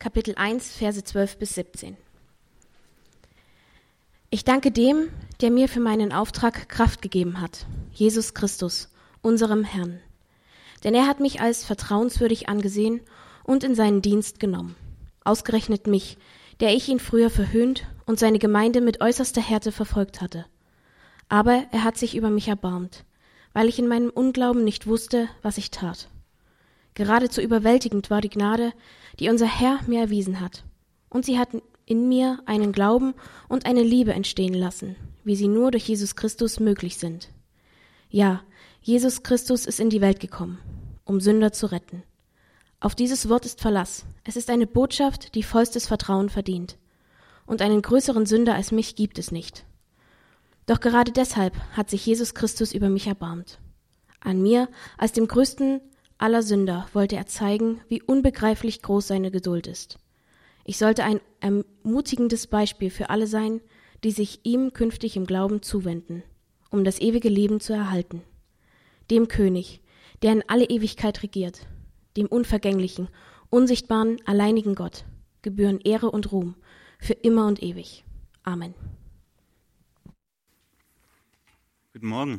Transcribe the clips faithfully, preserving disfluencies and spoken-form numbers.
Kapitel eins, Verse zwölf bis siebzehn. Ich danke dem, der mir für meinen Auftrag Kraft gegeben hat, Jesus Christus, unserem Herrn. Denn er hat mich als vertrauenswürdig angesehen und in seinen Dienst genommen. Ausgerechnet mich, der ich ihn früher verhöhnt und seine Gemeinde mit äußerster Härte verfolgt hatte. Aber er hat sich über mich erbarmt, weil ich in meinem Unglauben nicht wusste, was ich tat. Geradezu überwältigend war die Gnade, die unser Herr mir erwiesen hat. Und sie hat in mir einen Glauben und eine Liebe entstehen lassen, wie sie nur durch Jesus Christus möglich sind. Ja, Jesus Christus ist in die Welt gekommen, um Sünder zu retten. Auf dieses Wort ist Verlass. Es ist eine Botschaft, die vollstes Vertrauen verdient. Und einen größeren Sünder als mich gibt es nicht. Doch gerade deshalb hat sich Jesus Christus über mich erbarmt. An mir, als dem größten aller Sünder, wollte er zeigen, wie unbegreiflich groß seine Geduld ist. Ich sollte ein ermutigendes Beispiel für alle sein, die sich ihm künftig im Glauben zuwenden, um das ewige Leben zu erhalten. Dem König, der in alle Ewigkeit regiert, dem unvergänglichen, unsichtbaren, alleinigen Gott, gebühren Ehre und Ruhm für immer und ewig. Amen. Guten Morgen.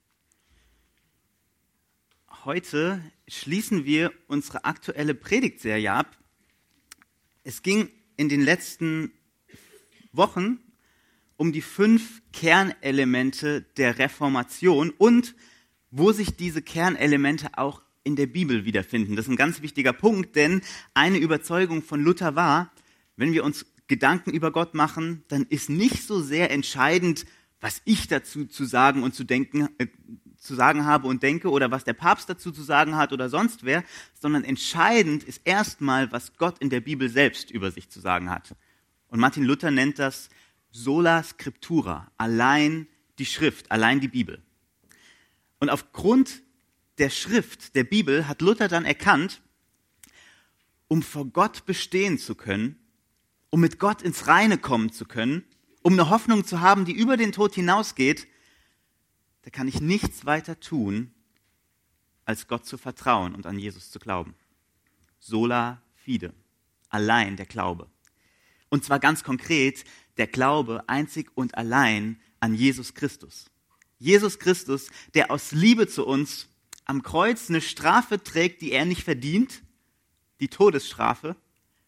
Heute schließen wir unsere aktuelle Predigtserie ab. Es ging in den letzten Wochen um die fünf Kernelemente der Reformation und wo sich diese Kernelemente auch in der Bibel wiederfinden. Das ist ein ganz wichtiger Punkt, denn eine Überzeugung von Luther war, wenn wir uns Gedanken über Gott machen, dann ist nicht so sehr entscheidend, was ich dazu zu sagen und zu denken, äh, zu sagen habe und denke oder was der Papst dazu zu sagen hat oder sonst wer, sondern entscheidend ist erstmal, was Gott in der Bibel selbst über sich zu sagen hat. Und Martin Luther nennt das sola scriptura, allein die Schrift, allein die Bibel. Und aufgrund der Schrift, der Bibel, hat Luther dann erkannt, um vor Gott bestehen zu können, um mit Gott ins Reine kommen zu können, um eine Hoffnung zu haben, die über den Tod hinausgeht, da kann ich nichts weiter tun, als Gott zu vertrauen und an Jesus zu glauben. Sola fide, allein der Glaube. Und zwar ganz konkret, der Glaube einzig und allein an Jesus Christus. Jesus Christus, der aus Liebe zu uns am Kreuz eine Strafe trägt, die er nicht verdient, die Todesstrafe,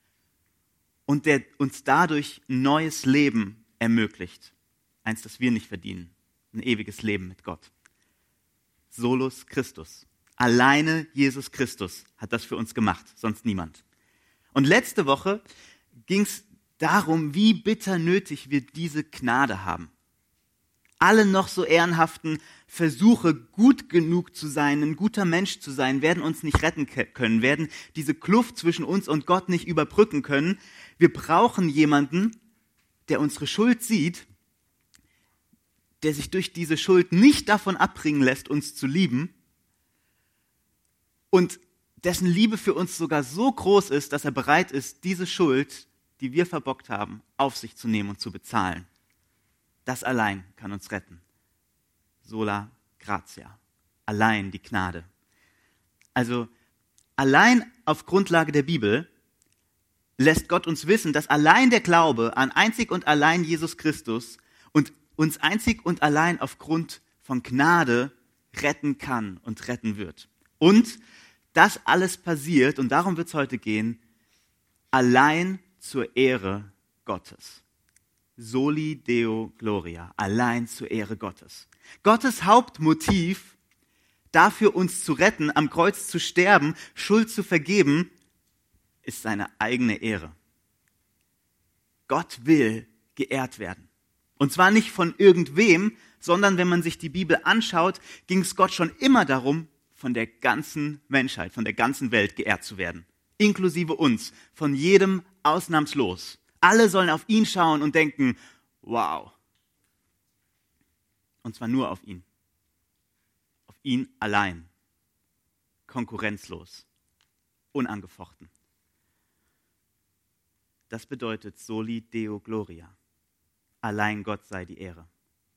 und der uns dadurch ein neues Leben ermöglicht. Eins, das wir nicht verdienen. Ein ewiges Leben mit Gott. Solus Christus. Alleine Jesus Christus hat das für uns gemacht, sonst niemand. Und letzte Woche ging es darum, wie bitter nötig wir diese Gnade haben. Alle noch so ehrenhaften Versuche, gut genug zu sein, ein guter Mensch zu sein, werden uns nicht retten können, werden diese Kluft zwischen uns und Gott nicht überbrücken können. Wir brauchen jemanden, der unsere Schuld sieht, der sich durch diese Schuld nicht davon abbringen lässt, uns zu lieben und dessen Liebe für uns sogar so groß ist, dass er bereit ist, diese Schuld, die wir verbockt haben, auf sich zu nehmen und zu bezahlen. Das allein kann uns retten. Sola gratia. Allein die Gnade. Also allein auf Grundlage der Bibel lässt Gott uns wissen, dass allein der Glaube an einzig und allein Jesus Christus und uns einzig und allein aufgrund von Gnade retten kann und retten wird. Und das alles passiert, und darum wird es heute gehen, allein zur Ehre Gottes. Soli Deo Gloria, allein zur Ehre Gottes. Gottes Hauptmotiv dafür, uns zu retten, am Kreuz zu sterben, Schuld zu vergeben, ist seine eigene Ehre. Gott will geehrt werden. Und zwar nicht von irgendwem, sondern wenn man sich die Bibel anschaut, ging es Gott schon immer darum, von der ganzen Menschheit, von der ganzen Welt geehrt zu werden. Inklusive uns, von jedem ausnahmslos. Alle sollen auf ihn schauen und denken, wow. Und zwar nur auf ihn. Auf ihn allein. Konkurrenzlos. Unangefochten. Das bedeutet Soli Deo Gloria. Allein Gott sei die Ehre.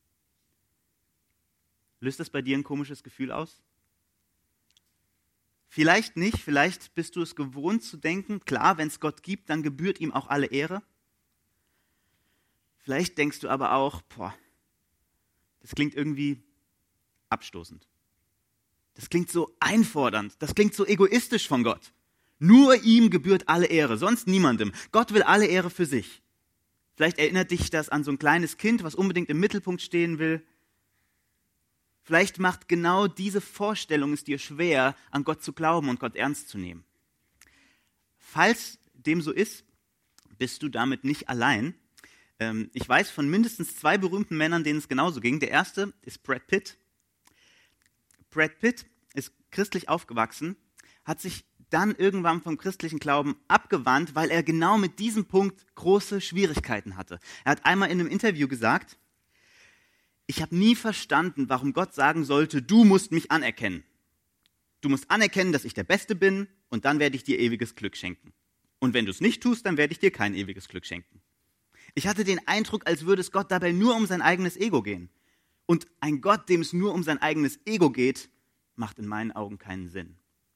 Löst das bei dir ein komisches Gefühl aus? Vielleicht nicht, vielleicht bist du es gewohnt zu denken, klar, wenn es Gott gibt, dann gebührt ihm auch alle Ehre. Vielleicht denkst du aber auch, boah, das klingt irgendwie abstoßend. Das klingt so einfordernd, das klingt so egoistisch von Gott. Nur ihm gebührt alle Ehre, sonst niemandem. Gott will alle Ehre für sich. Vielleicht erinnert dich das an so ein kleines Kind, was unbedingt im Mittelpunkt stehen will. Vielleicht macht genau diese Vorstellung es dir schwer, an Gott zu glauben und Gott ernst zu nehmen. Falls dem so ist, bist du damit nicht allein. Ähm, ich weiß von mindestens zwei berühmten Männern, denen es genauso ging. Der erste ist Brad Pitt. Brad Pitt ist christlich aufgewachsen, hat sich dann irgendwann vom christlichen Glauben abgewandt, weil er genau mit diesem Punkt große Schwierigkeiten hatte. Er hat einmal in einem Interview gesagt, ich habe nie verstanden, warum Gott sagen sollte, du musst mich anerkennen. Du musst anerkennen, dass ich der Beste bin und dann werde ich dir ewiges Glück schenken. Und wenn du es nicht tust, dann werde ich dir kein ewiges Glück schenken. Ich hatte den Eindruck, als würde es Gott dabei nur um sein eigenes Ego gehen. Und ein Gott, dem es nur um sein eigenes Ego geht, macht in meinen Augen keinen Sinn.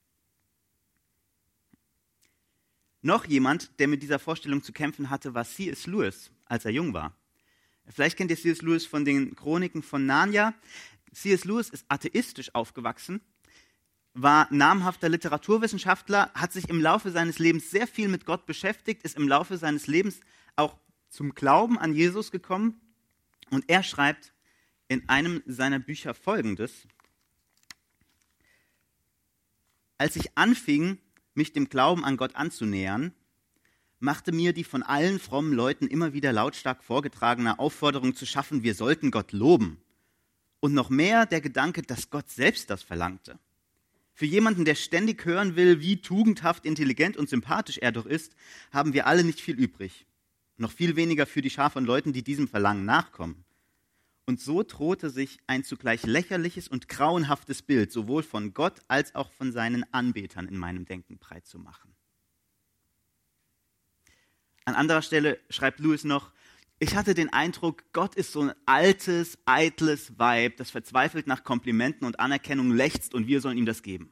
Noch jemand, der mit dieser Vorstellung zu kämpfen hatte, war C S Lewis, als er jung war. Vielleicht kennt ihr C S Lewis von den Chroniken von Narnia. C S Lewis ist atheistisch aufgewachsen, war namhafter Literaturwissenschaftler, hat sich im Laufe seines Lebens sehr viel mit Gott beschäftigt, ist im Laufe seines Lebens auch zum Glauben an Jesus gekommen. Und er schreibt in einem seiner Bücher Folgendes: Als ich anfing, mich dem Glauben an Gott anzunähern, machte mir die von allen frommen Leuten immer wieder lautstark vorgetragene Aufforderung zu schaffen, wir sollten Gott loben. Und noch mehr der Gedanke, dass Gott selbst das verlangte. Für jemanden, der ständig hören will, wie tugendhaft, intelligent und sympathisch er doch ist, haben wir alle nicht viel übrig. Noch viel weniger für die Schar von Leuten, die diesem Verlangen nachkommen. Und so drohte sich ein zugleich lächerliches und grauenhaftes Bild sowohl von Gott als auch von seinen Anbetern in meinem Denken breit zu machen. An anderer Stelle schreibt Lewis noch, ich hatte den Eindruck, Gott ist so ein altes, eitles Weib, das verzweifelt nach Komplimenten und Anerkennung lechzt und wir sollen ihm das geben.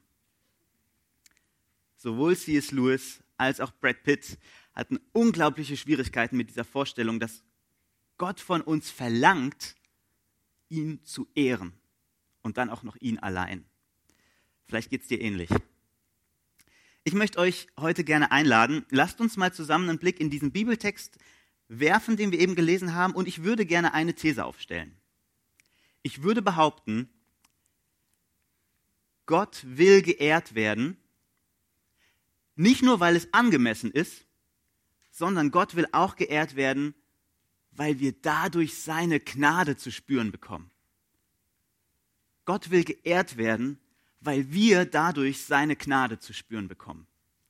Sowohl C S Lewis als auch Brad Pitt hatten unglaubliche Schwierigkeiten mit dieser Vorstellung, dass Gott von uns verlangt, ihn zu ehren und dann auch noch ihn allein. Vielleicht geht es dir ähnlich. Ich möchte euch heute gerne einladen, lasst uns mal zusammen einen Blick in diesen Bibeltext werfen, den wir eben gelesen haben, und ich würde gerne eine These aufstellen. Ich würde behaupten, Gott will geehrt werden, nicht nur, weil es angemessen ist, sondern Gott will auch geehrt werden, weil wir dadurch seine Gnade zu spüren bekommen. Gott will geehrt werden, weil wir dadurch seine Gnade zu spüren bekommen.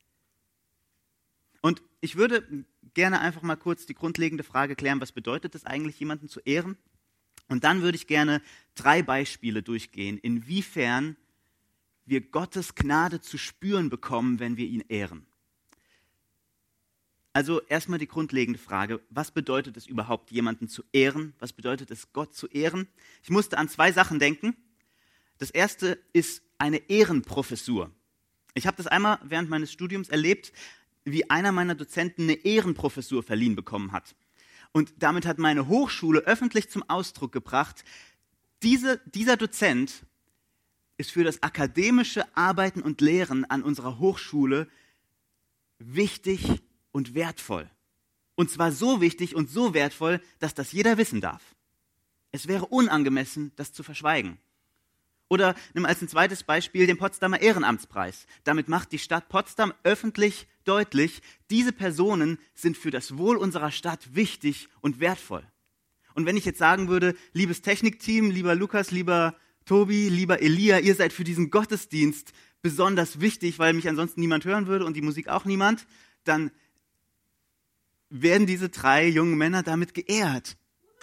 Und ich würde gerne einfach mal kurz die grundlegende Frage klären, was bedeutet es eigentlich, jemanden zu ehren? Und dann würde ich gerne drei Beispiele durchgehen, inwiefern wir Gottes Gnade zu spüren bekommen, wenn wir ihn ehren. Also erstmal die grundlegende Frage, was bedeutet es überhaupt, jemanden zu ehren? Was bedeutet es, Gott zu ehren? Ich musste an zwei Sachen denken. Das erste ist eine Ehrenprofessur. Ich habe das einmal während meines Studiums erlebt, wie einer meiner Dozenten eine Ehrenprofessur verliehen bekommen hat. Und damit hat meine Hochschule öffentlich zum Ausdruck gebracht, diese, dieser Dozent ist für das akademische Arbeiten und Lehren an unserer Hochschule wichtig und wertvoll. Und zwar so wichtig und so wertvoll, dass das jeder wissen darf. Es wäre unangemessen, das zu verschweigen. Oder nimm als ein zweites Beispiel den Potsdamer Ehrenamtspreis. Damit macht die Stadt Potsdam öffentlich deutlich, diese Personen sind für das Wohl unserer Stadt wichtig und wertvoll. Und wenn ich jetzt sagen würde, liebes Technikteam, lieber Lukas, lieber Tobi, lieber Elia, ihr seid für diesen Gottesdienst besonders wichtig, weil mich ansonsten niemand hören würde und die Musik auch niemand, dann werden diese drei jungen Männer damit geehrt.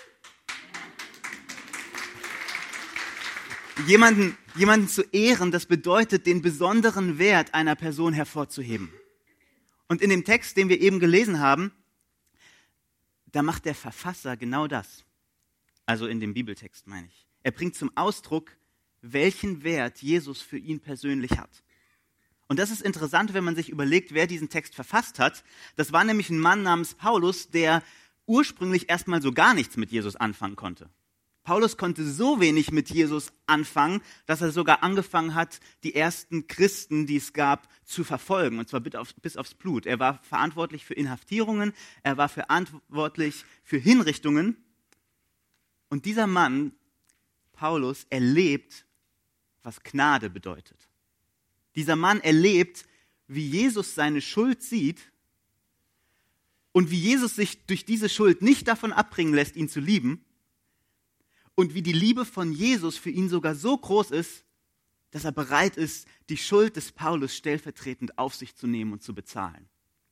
Jemanden, jemanden zu ehren, das bedeutet, den besonderen Wert einer Person hervorzuheben. Und in dem Text, den wir eben gelesen haben, da macht der Verfasser genau das. Also in dem Bibeltext meine ich. Er bringt zum Ausdruck, welchen Wert Jesus für ihn persönlich hat. Und das ist interessant, wenn man sich überlegt, wer diesen Text verfasst hat. Das war nämlich ein Mann namens Paulus, der ursprünglich erstmal so gar nichts mit Jesus anfangen konnte. Paulus konnte so wenig mit Jesus anfangen, dass er sogar angefangen hat, die ersten Christen, die es gab, zu verfolgen, und zwar bis aufs Blut. Er war verantwortlich für Inhaftierungen, er war verantwortlich für Hinrichtungen. Und dieser Mann, Paulus, erlebt, was Gnade bedeutet. Dieser Mann erlebt, wie Jesus seine Schuld sieht und wie Jesus sich durch diese Schuld nicht davon abbringen lässt, ihn zu lieben, und wie die Liebe von Jesus für ihn sogar so groß ist, dass er bereit ist, die Schuld des Paulus stellvertretend auf sich zu nehmen und zu bezahlen.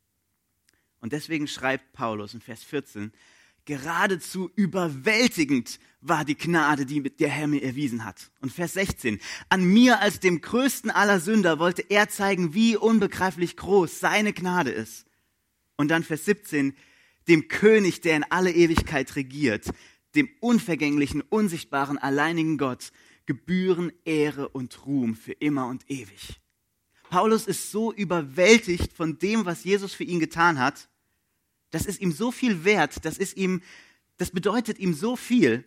Und deswegen schreibt Paulus in Vers vierzehn, geradezu überwältigend war die Gnade, die der Herr mir erwiesen hat. Und Vers sechzehn, an mir als dem größten aller Sünder wollte er zeigen, wie unbegreiflich groß seine Gnade ist. Und dann Vers siebzehn, dem König, der in alle Ewigkeit regiert, dem unvergänglichen, unsichtbaren, alleinigen Gott, gebühren Ehre und Ruhm für immer und ewig. Paulus ist so überwältigt von dem, was Jesus für ihn getan hat. Das ist ihm so viel wert, das ist ihm, das bedeutet ihm so viel,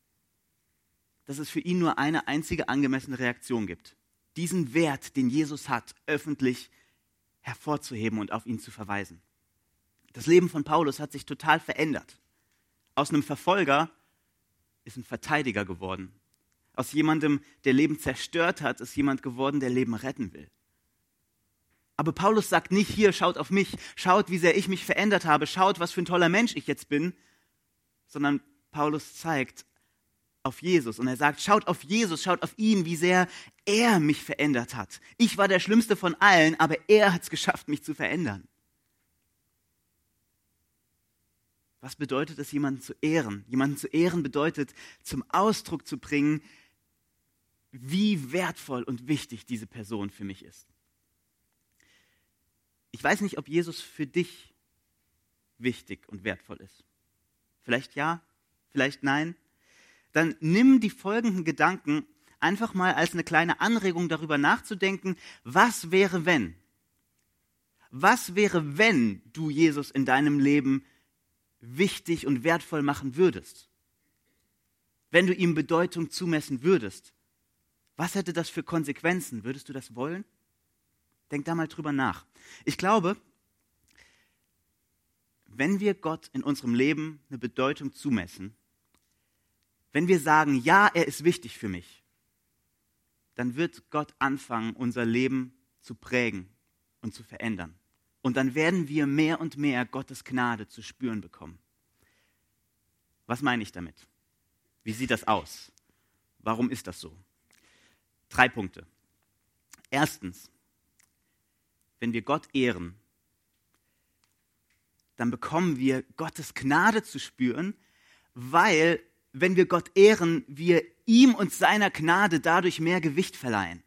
dass es für ihn nur eine einzige angemessene Reaktion gibt. Diesen Wert, den Jesus hat, öffentlich hervorzuheben und auf ihn zu verweisen. Das Leben von Paulus hat sich total verändert. Aus einem Verfolger ist ein Verteidiger geworden. Aus jemandem, der Leben zerstört hat, ist jemand geworden, der Leben retten will. Aber Paulus sagt nicht, hier, schaut auf mich, schaut, wie sehr ich mich verändert habe, schaut, was für ein toller Mensch ich jetzt bin, sondern Paulus zeigt auf Jesus und er sagt, schaut auf Jesus, schaut auf ihn, wie sehr er mich verändert hat. Ich war der Schlimmste von allen, aber er hat es geschafft, mich zu verändern. Was bedeutet es, jemanden zu ehren? Jemanden zu ehren bedeutet, zum Ausdruck zu bringen, wie wertvoll und wichtig diese Person für mich ist. Ich weiß nicht, ob Jesus für dich wichtig und wertvoll ist. Vielleicht ja, vielleicht nein. Dann nimm die folgenden Gedanken einfach mal als eine kleine Anregung darüber nachzudenken, was wäre, wenn? Was wäre, wenn du Jesus in deinem Leben wichtig und wertvoll machen würdest? Wenn du ihm Bedeutung zumessen würdest, was hätte das für Konsequenzen? Würdest du das wollen? Denk da mal drüber nach. Ich glaube, wenn wir Gott in unserem Leben eine Bedeutung zumessen, wenn wir sagen, ja, er ist wichtig für mich, dann wird Gott anfangen, unser Leben zu prägen und zu verändern. Und dann werden wir mehr und mehr Gottes Gnade zu spüren bekommen. Was meine ich damit? Wie sieht das aus? Warum ist das so? Drei Punkte. Erstens, wenn wir Gott ehren, dann bekommen wir Gottes Gnade zu spüren, weil, wenn wir Gott ehren, wir ihm und seiner Gnade dadurch mehr Gewicht verleihen.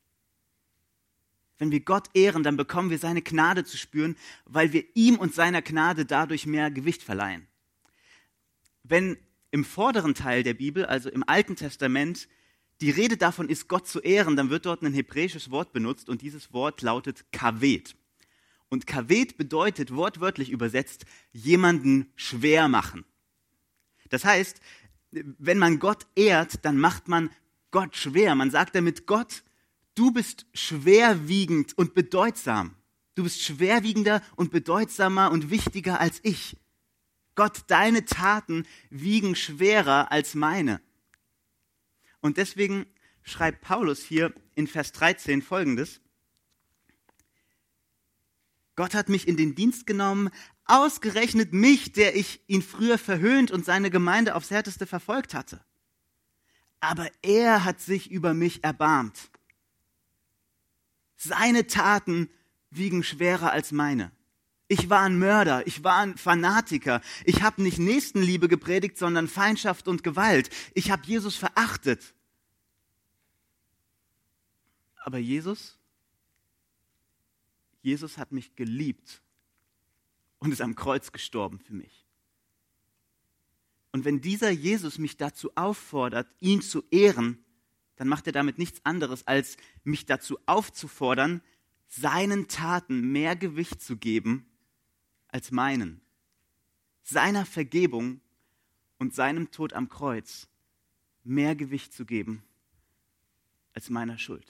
Wenn wir Gott ehren, dann bekommen wir seine Gnade zu spüren, weil wir ihm und seiner Gnade dadurch mehr Gewicht verleihen. Wenn im vorderen Teil der Bibel, also im Alten Testament, die Rede davon ist, Gott zu ehren, dann wird dort ein hebräisches Wort benutzt und dieses Wort lautet Kaved. Und Kaved bedeutet wortwörtlich übersetzt, jemanden schwer machen. Das heißt, wenn man Gott ehrt, dann macht man Gott schwer. Man sagt damit, Gott, du bist schwerwiegend und bedeutsam. Du bist schwerwiegender und bedeutsamer und wichtiger als ich. Gott, deine Taten wiegen schwerer als meine. Und deswegen schreibt Paulus hier in Vers dreizehn Folgendes: Gott hat mich in den Dienst genommen, ausgerechnet mich, der ich ihn früher verhöhnt und seine Gemeinde aufs Härteste verfolgt hatte. Aber er hat sich über mich erbarmt. Seine Taten wiegen schwerer als meine. Ich war ein Mörder, ich war ein Fanatiker. Ich habe nicht Nächstenliebe gepredigt, sondern Feindschaft und Gewalt. Ich habe Jesus verachtet. Aber Jesus, Jesus hat mich geliebt und ist am Kreuz gestorben für mich. Und wenn dieser Jesus mich dazu auffordert, ihn zu ehren, dann macht er damit nichts anderes, als mich dazu aufzufordern, seinen Taten mehr Gewicht zu geben als meinen, seiner Vergebung und seinem Tod am Kreuz mehr Gewicht zu geben als meiner Schuld.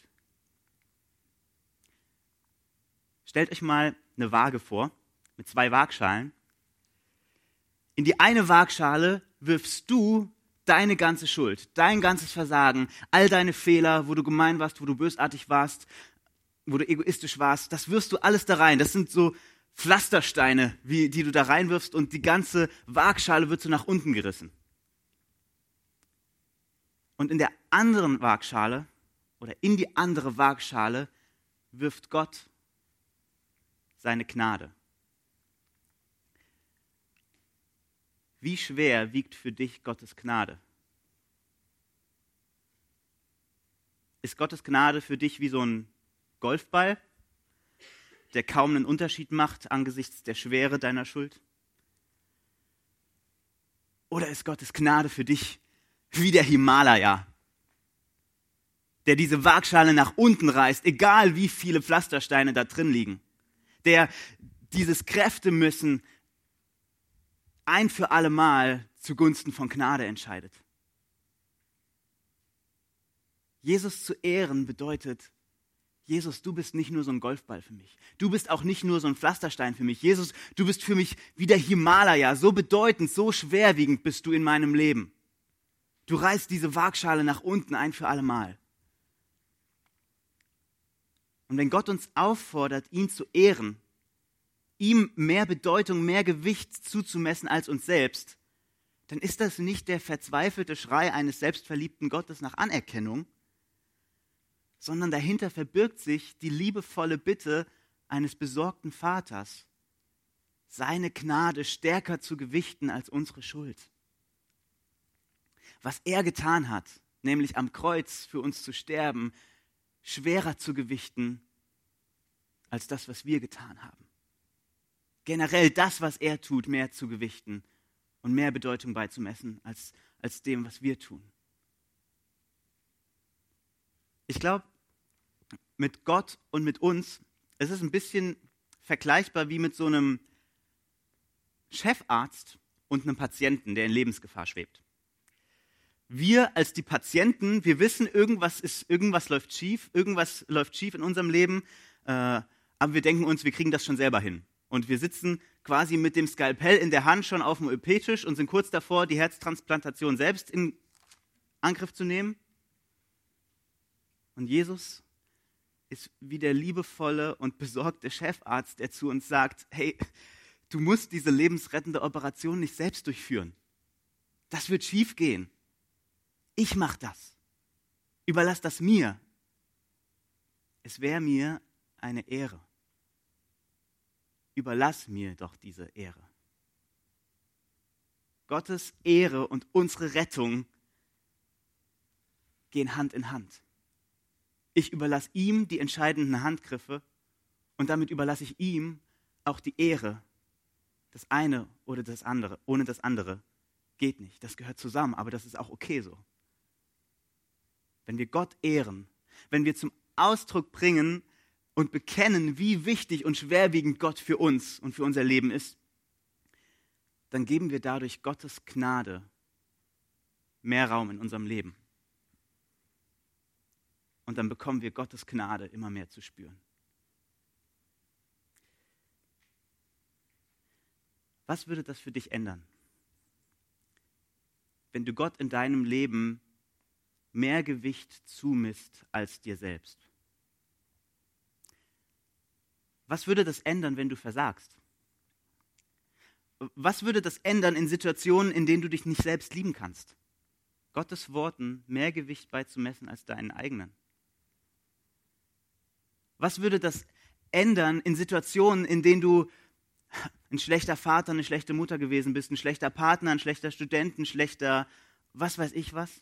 Stellt euch mal eine Waage vor mit zwei Waagschalen. In die eine Waagschale wirfst du deine ganze Schuld, dein ganzes Versagen, all deine Fehler, wo du gemein warst, wo du bösartig warst, wo du egoistisch warst, das wirfst du alles da rein. Das sind so Pflastersteine, wie, die du da reinwirfst, und die ganze Waagschale wird so nach unten gerissen. Und in der anderen Waagschale oder in die andere Waagschale wirft Gott seine Gnade. Wie schwer wiegt für dich Gottes Gnade? Ist Gottes Gnade für dich wie so ein Golfball, der kaum einen Unterschied macht angesichts der Schwere deiner Schuld? Oder ist Gottes Gnade für dich wie der Himalaya, der diese Waagschale nach unten reißt, egal wie viele Pflastersteine da drin liegen, der dieses Kräftemüssen ein für alle Mal zugunsten von Gnade entscheidet? Jesus zu ehren bedeutet, Jesus, du bist nicht nur so ein Golfball für mich. Du bist auch nicht nur so ein Pflasterstein für mich. Jesus, du bist für mich wie der Himalaya. So bedeutend, so schwerwiegend bist du in meinem Leben. Du reißt diese Waagschale nach unten ein für alle Mal. Und wenn Gott uns auffordert, ihn zu ehren, ihm mehr Bedeutung, mehr Gewicht zuzumessen als uns selbst, dann ist das nicht der verzweifelte Schrei eines selbstverliebten Gottes nach Anerkennung, sondern dahinter verbirgt sich die liebevolle Bitte eines besorgten Vaters, seine Gnade stärker zu gewichten als unsere Schuld. Was er getan hat, nämlich am Kreuz für uns zu sterben, schwerer zu gewichten als das, was wir getan haben. Generell das, was er tut, mehr zu gewichten und mehr Bedeutung beizumessen als, als dem, was wir tun. Ich glaube, mit Gott und mit uns, es ist ein bisschen vergleichbar wie mit so einem Chefarzt und einem Patienten, der in Lebensgefahr schwebt. Wir als die Patienten, wir wissen, irgendwas ist, irgendwas läuft schief, irgendwas läuft schief in unserem Leben, äh, aber wir denken uns, wir kriegen das schon selber hin. Und wir sitzen quasi mit dem Skalpell in der Hand schon auf dem O P-Tisch und sind kurz davor, die Herztransplantation selbst in Angriff zu nehmen. Und Jesus ist wie der liebevolle und besorgte Chefarzt, der zu uns sagt, hey, du musst diese lebensrettende Operation nicht selbst durchführen. Das wird schief gehen. Ich mache das. Überlass das mir. Es wäre mir eine Ehre. Überlass mir doch diese Ehre. Gottes Ehre und unsere Rettung gehen Hand in Hand. Ich überlasse ihm die entscheidenden Handgriffe und damit überlasse ich ihm auch die Ehre. Das eine oder das andere, ohne das andere geht nicht. Das gehört zusammen, aber das ist auch okay so. Wenn wir Gott ehren, wenn wir zum Ausdruck bringen und bekennen, wie wichtig und schwerwiegend Gott für uns und für unser Leben ist, dann geben wir dadurch Gottes Gnade mehr Raum in unserem Leben. Und dann bekommen wir Gottes Gnade immer mehr zu spüren. Was würde das für dich ändern, wenn du Gott in deinem Leben mehr Gewicht zumisst als dir selbst? Was würde das ändern, wenn du versagst? Was würde das ändern in Situationen, in denen du dich nicht selbst lieben kannst? Gottes Worten mehr Gewicht beizumessen als deinen eigenen. Was würde das ändern in Situationen, in denen du ein schlechter Vater, eine schlechte Mutter gewesen bist, ein schlechter Partner, ein schlechter Student, ein schlechter was weiß ich was?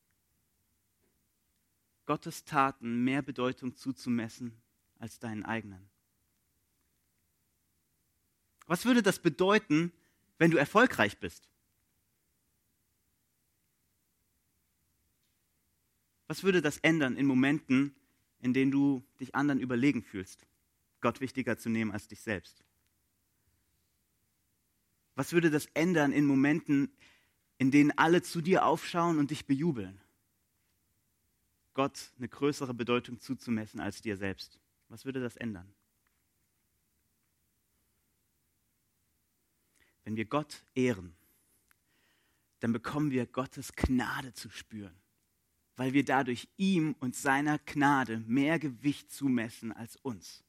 Gottes Taten mehr Bedeutung zuzumessen als deinen eigenen. Was würde das bedeuten, wenn du erfolgreich bist? Was würde das ändern in Momenten, in denen du dich anderen überlegen fühlst? Gott wichtiger zu nehmen als dich selbst? Was würde das ändern in Momenten, in denen alle zu dir aufschauen und dich bejubeln? Gott eine größere Bedeutung zuzumessen als dir selbst. Was würde das ändern? Wenn wir Gott ehren, dann bekommen wir Gottes Gnade zu spüren, weil wir dadurch ihm und seiner Gnade mehr Gewicht zumessen als uns.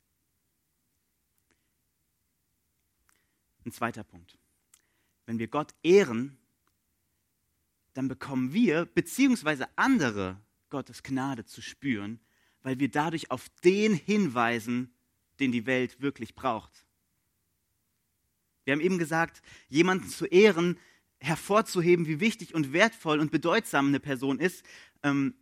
Ein zweiter Punkt. Wenn wir Gott ehren, dann bekommen wir bzw. andere Gottes Gnade zu spüren, weil wir dadurch auf den hinweisen, den die Welt wirklich braucht. Wir haben eben gesagt, jemanden zu ehren, hervorzuheben, wie wichtig und wertvoll und bedeutsam eine Person ist. Ähm,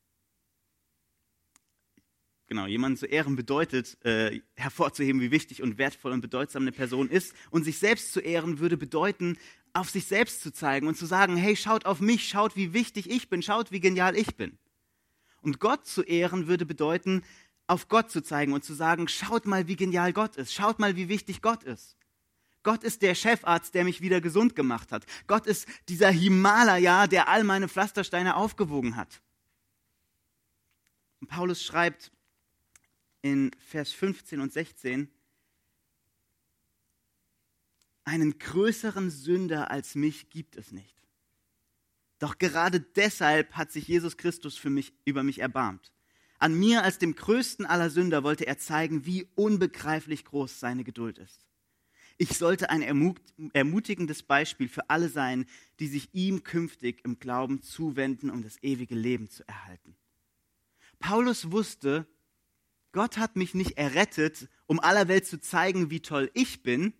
genau, jemanden zu ehren bedeutet, äh, hervorzuheben, wie wichtig und wertvoll und bedeutsam eine Person ist. Und sich selbst zu ehren würde bedeuten, auf sich selbst zu zeigen und zu sagen, hey, schaut auf mich, schaut, wie wichtig ich bin, schaut, wie genial ich bin. Und Gott zu ehren würde bedeuten, auf Gott zu zeigen und zu sagen, schaut mal, wie genial Gott ist, schaut mal, wie wichtig Gott ist. Gott ist der Chefarzt, der mich wieder gesund gemacht hat. Gott ist dieser Himalaya, der all meine Pflastersteine aufgewogen hat. Und Paulus schreibt in Vers fünfzehn und sechzehn, einen größeren Sünder als mich gibt es nicht. Doch gerade deshalb hat sich Jesus Christus für mich, über mich erbarmt. An mir als dem größten aller Sünder wollte er zeigen, wie unbegreiflich groß seine Geduld ist. Ich sollte ein ermutigendes Beispiel für alle sein, die sich ihm künftig im Glauben zuwenden, um das ewige Leben zu erhalten. Paulus wusste, Gott hat mich nicht errettet, um aller Welt zu zeigen, wie toll ich bin.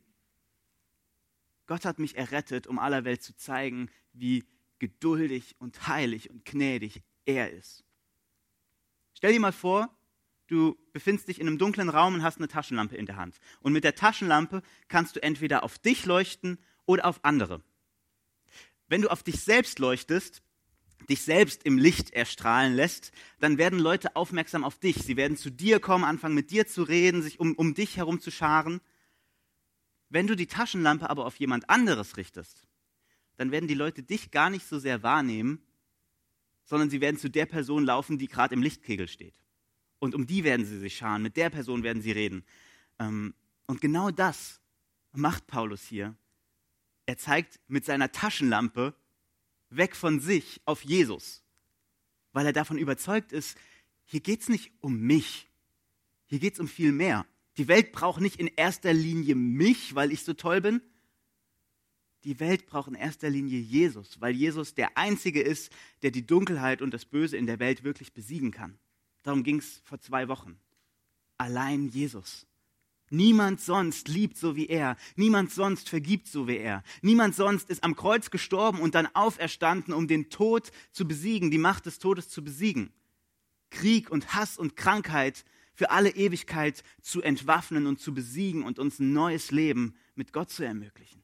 Gott hat mich errettet, um aller Welt zu zeigen, wie geduldig und heilig und gnädig er ist. Stell dir mal vor, du befindest dich in einem dunklen Raum und hast eine Taschenlampe in der Hand. Und mit der Taschenlampe kannst du entweder auf dich leuchten oder auf andere. Wenn du auf dich selbst leuchtest, dich selbst im Licht erstrahlen lässt, dann werden Leute aufmerksam auf dich. Sie werden zu dir kommen, anfangen mit dir zu reden, sich um, um dich herum zu scharen. Wenn du die Taschenlampe aber auf jemand anderes richtest, dann werden die Leute dich gar nicht so sehr wahrnehmen, sondern sie werden zu der Person laufen, die gerade im Lichtkegel steht. Und um die werden sie sich scharen, mit der Person werden sie reden. Und genau das macht Paulus hier. Er zeigt mit seiner Taschenlampe weg von sich auf Jesus, weil er davon überzeugt ist, hier geht es nicht um mich, hier geht es um viel mehr. Die Welt braucht nicht in erster Linie mich, weil ich so toll bin. Die Welt braucht in erster Linie Jesus, weil Jesus der Einzige ist, der die Dunkelheit und das Böse in der Welt wirklich besiegen kann. Darum ging es vor zwei Wochen. Allein Jesus. Niemand sonst liebt so wie er. Niemand sonst vergibt so wie er. Niemand sonst ist am Kreuz gestorben und dann auferstanden, um den Tod zu besiegen, die Macht des Todes zu besiegen. Krieg und Hass und Krankheit für alle Ewigkeit zu entwaffnen und zu besiegen und uns ein neues Leben mit Gott zu ermöglichen.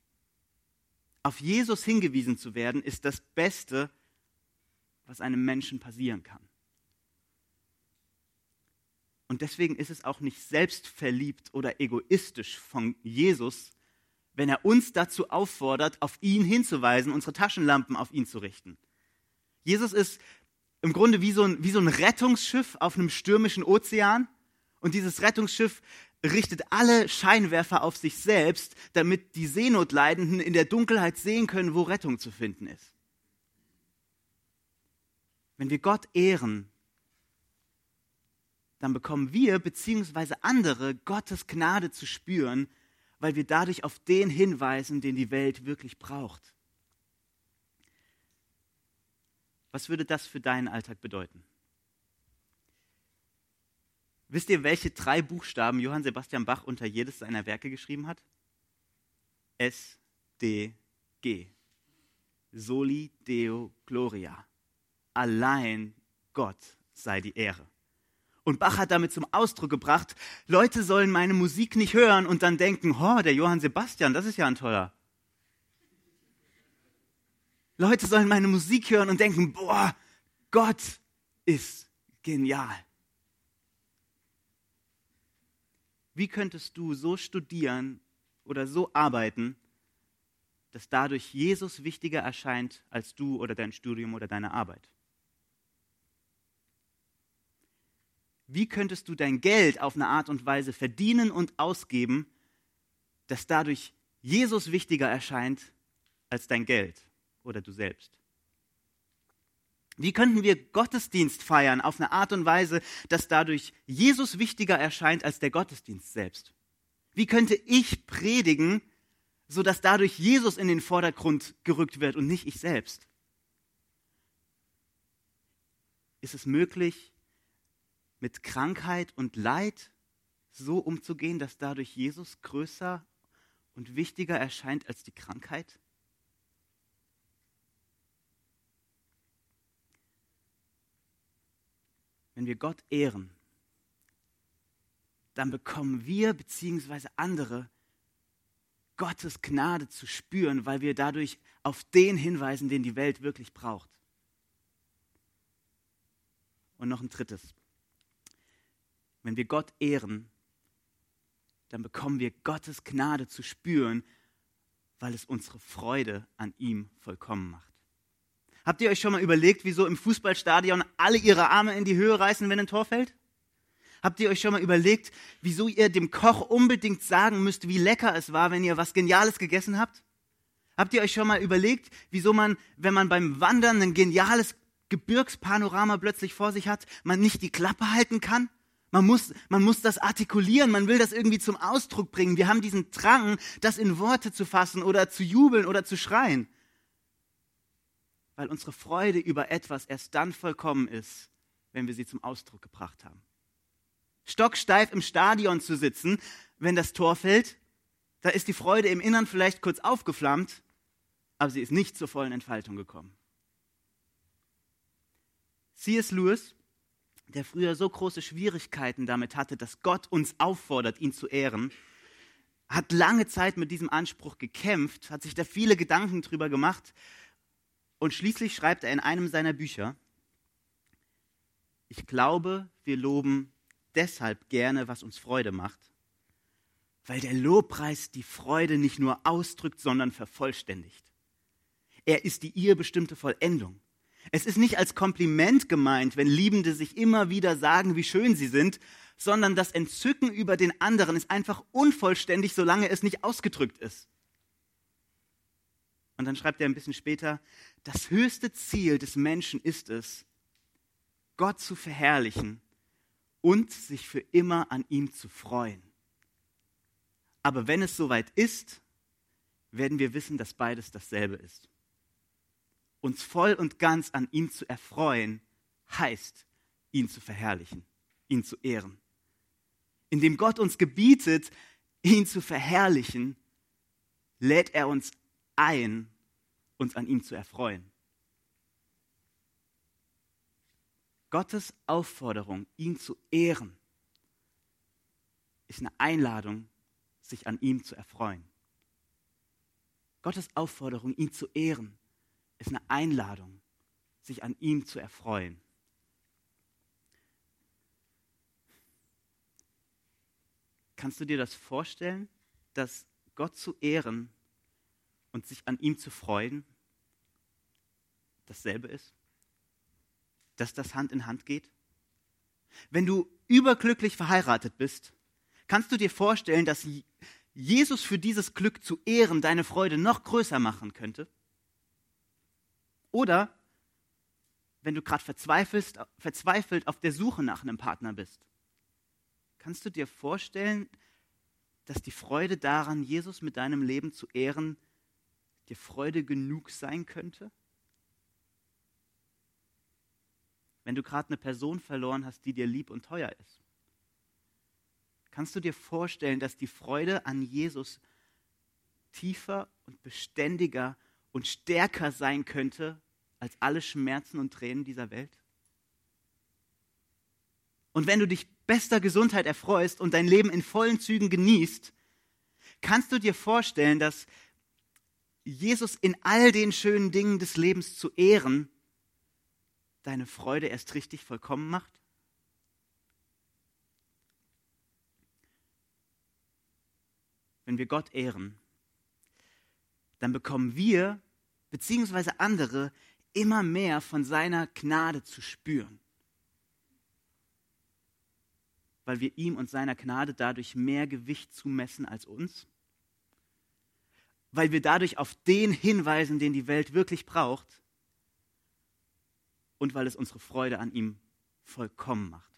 Auf Jesus hingewiesen zu werden, ist das Beste, was einem Menschen passieren kann. Und deswegen ist es auch nicht selbstverliebt oder egoistisch von Jesus, wenn er uns dazu auffordert, auf ihn hinzuweisen, unsere Taschenlampen auf ihn zu richten. Jesus ist im Grunde wie so ein, wie so ein Rettungsschiff auf einem stürmischen Ozean. Und dieses Rettungsschiff richtet alle Scheinwerfer auf sich selbst, damit die Seenotleidenden in der Dunkelheit sehen können, wo Rettung zu finden ist. Wenn wir Gott ehren, dann bekommen wir bzw. andere Gottes Gnade zu spüren, weil wir dadurch auf den hinweisen, den die Welt wirklich braucht. Was würde das für deinen Alltag bedeuten? Wisst ihr, welche drei Buchstaben Johann Sebastian Bach unter jedes seiner Werke geschrieben hat? S D G. Soli Deo Gloria. Allein Gott sei die Ehre. Und Bach hat damit zum Ausdruck gebracht, Leute sollen meine Musik nicht hören und dann denken, oh, der Johann Sebastian, das ist ja ein toller. Leute sollen meine Musik hören und denken, boah, Gott ist genial. Wie könntest du so studieren oder so arbeiten, dass dadurch Jesus wichtiger erscheint als du oder dein Studium oder deine Arbeit? Wie könntest du dein Geld auf eine Art und Weise verdienen und ausgeben, dass dadurch Jesus wichtiger erscheint als dein Geld oder du selbst? Wie könnten wir Gottesdienst feiern auf eine Art und Weise, dass dadurch Jesus wichtiger erscheint als der Gottesdienst selbst? Wie könnte ich predigen, sodass dadurch Jesus in den Vordergrund gerückt wird und nicht ich selbst? Ist es möglich, mit Krankheit und Leid so umzugehen, dass dadurch Jesus größer und wichtiger erscheint als die Krankheit? Wenn wir Gott ehren, dann bekommen wir bzw. andere Gottes Gnade zu spüren, weil wir dadurch auf den hinweisen, den die Welt wirklich braucht. Und noch ein drittes. Wenn wir Gott ehren, dann bekommen wir Gottes Gnade zu spüren, weil es unsere Freude an ihm vollkommen macht. Habt ihr euch schon mal überlegt, wieso im Fußballstadion alle ihre Arme in die Höhe reißen, wenn ein Tor fällt? Habt ihr euch schon mal überlegt, wieso ihr dem Koch unbedingt sagen müsst, wie lecker es war, wenn ihr was Geniales gegessen habt? Habt ihr euch schon mal überlegt, wieso man, wenn man beim Wandern ein geniales Gebirgspanorama plötzlich vor sich hat, man nicht die Klappe halten kann? Man muss, man muss das artikulieren, man will das irgendwie zum Ausdruck bringen. Wir haben diesen Drang, das in Worte zu fassen oder zu jubeln oder zu schreien. Weil unsere Freude über etwas erst dann vollkommen ist, wenn wir sie zum Ausdruck gebracht haben. Stocksteif im Stadion zu sitzen, wenn das Tor fällt, da ist die Freude im Innern vielleicht kurz aufgeflammt, aber sie ist nicht zur vollen Entfaltung gekommen. C S Lewis, der früher so große Schwierigkeiten damit hatte, dass Gott uns auffordert, ihn zu ehren, hat lange Zeit mit diesem Anspruch gekämpft, hat sich da viele Gedanken drüber gemacht und schließlich schreibt er in einem seiner Bücher: Ich glaube, wir loben deshalb gerne, was uns Freude macht, weil der Lobpreis die Freude nicht nur ausdrückt, sondern vervollständigt. Er ist die ihr bestimmte Vollendung. Es ist nicht als Kompliment gemeint, wenn Liebende sich immer wieder sagen, wie schön sie sind, sondern das Entzücken über den anderen ist einfach unvollständig, solange es nicht ausgedrückt ist. Und dann schreibt er ein bisschen später: Das höchste Ziel des Menschen ist es, Gott zu verherrlichen und sich für immer an ihm zu freuen. Aber wenn es soweit ist, werden wir wissen, dass beides dasselbe ist. Uns voll und ganz an ihm zu erfreuen, heißt, ihn zu verherrlichen, ihn zu ehren. Indem Gott uns gebietet, ihn zu verherrlichen, lädt er uns ein, uns an ihm zu erfreuen. Gottes Aufforderung, ihn zu ehren, ist eine Einladung, sich an ihm zu erfreuen. Gottes Aufforderung, ihn zu ehren, ist eine Einladung, sich an ihm zu erfreuen. Kannst du dir das vorstellen, dass Gott zu ehren und sich an ihm zu freuen dasselbe ist? Dass das Hand in Hand geht? Wenn du überglücklich verheiratet bist, kannst du dir vorstellen, dass Jesus für dieses Glück zu ehren deine Freude noch größer machen könnte? Oder wenn du gerade verzweifelst, verzweifelt auf der Suche nach einem Partner bist, kannst du dir vorstellen, dass die Freude daran, Jesus mit deinem Leben zu ehren, dir Freude genug sein könnte? Wenn du gerade eine Person verloren hast, die dir lieb und teuer ist, kannst du dir vorstellen, dass die Freude an Jesus tiefer und beständiger und stärker sein könnte als alle Schmerzen und Tränen dieser Welt? Und wenn du dich bester Gesundheit erfreust und dein Leben in vollen Zügen genießt, kannst du dir vorstellen, dass Jesus in all den schönen Dingen des Lebens zu ehren deine Freude erst richtig vollkommen macht? wenn wir Gott ehren, dann bekommen wir bzw. andere immer mehr von seiner Gnade zu spüren. Weil wir ihm und seiner Gnade dadurch mehr Gewicht zumessen als uns. Weil wir dadurch auf den hinweisen, den die Welt wirklich braucht. Und weil es unsere Freude an ihm vollkommen macht.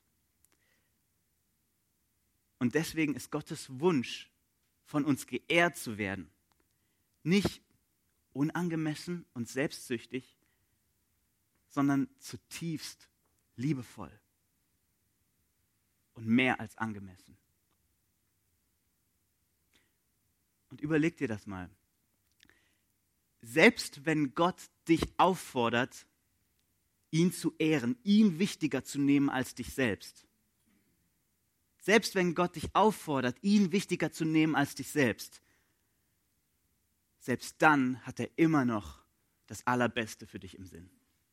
Und deswegen ist Gottes Wunsch, von uns geehrt zu werden, nicht unangemessen und selbstsüchtig, sondern zutiefst liebevoll und mehr als angemessen. Und überleg dir das mal. Selbst wenn Gott dich auffordert, ihn zu ehren, ihn wichtiger zu nehmen als dich selbst. Selbst wenn Gott dich auffordert, ihn wichtiger zu nehmen als dich selbst, selbst dann hat er immer noch das Allerbeste für dich im Sinn.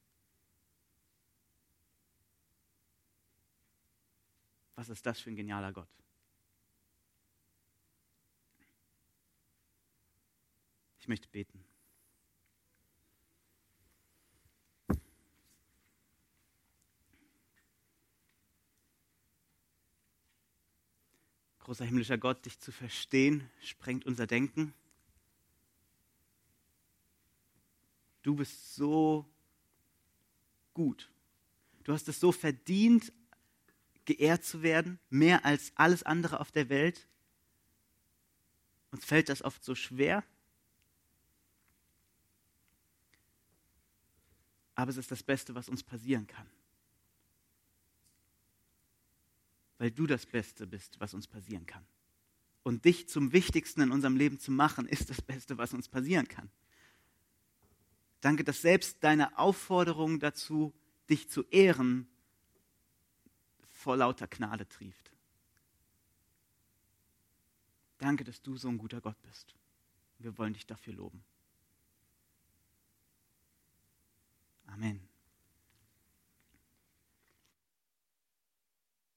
Was ist das für ein genialer Gott? Ich möchte beten. Großer himmlischer Gott, dich zu verstehen, sprengt unser Denken. Du bist so gut. Du hast es so verdient, geehrt zu werden, mehr als alles andere auf der Welt. Uns fällt das oft so schwer. Aber es ist das Beste, was uns passieren kann. Weil du das Beste bist, was uns passieren kann. Und dich zum Wichtigsten in unserem Leben zu machen, ist das Beste, was uns passieren kann. Danke, dass selbst deine Aufforderung dazu, dich zu ehren, vor lauter Gnade trieft. Danke, dass du so ein guter Gott bist. Wir wollen dich dafür loben. Amen.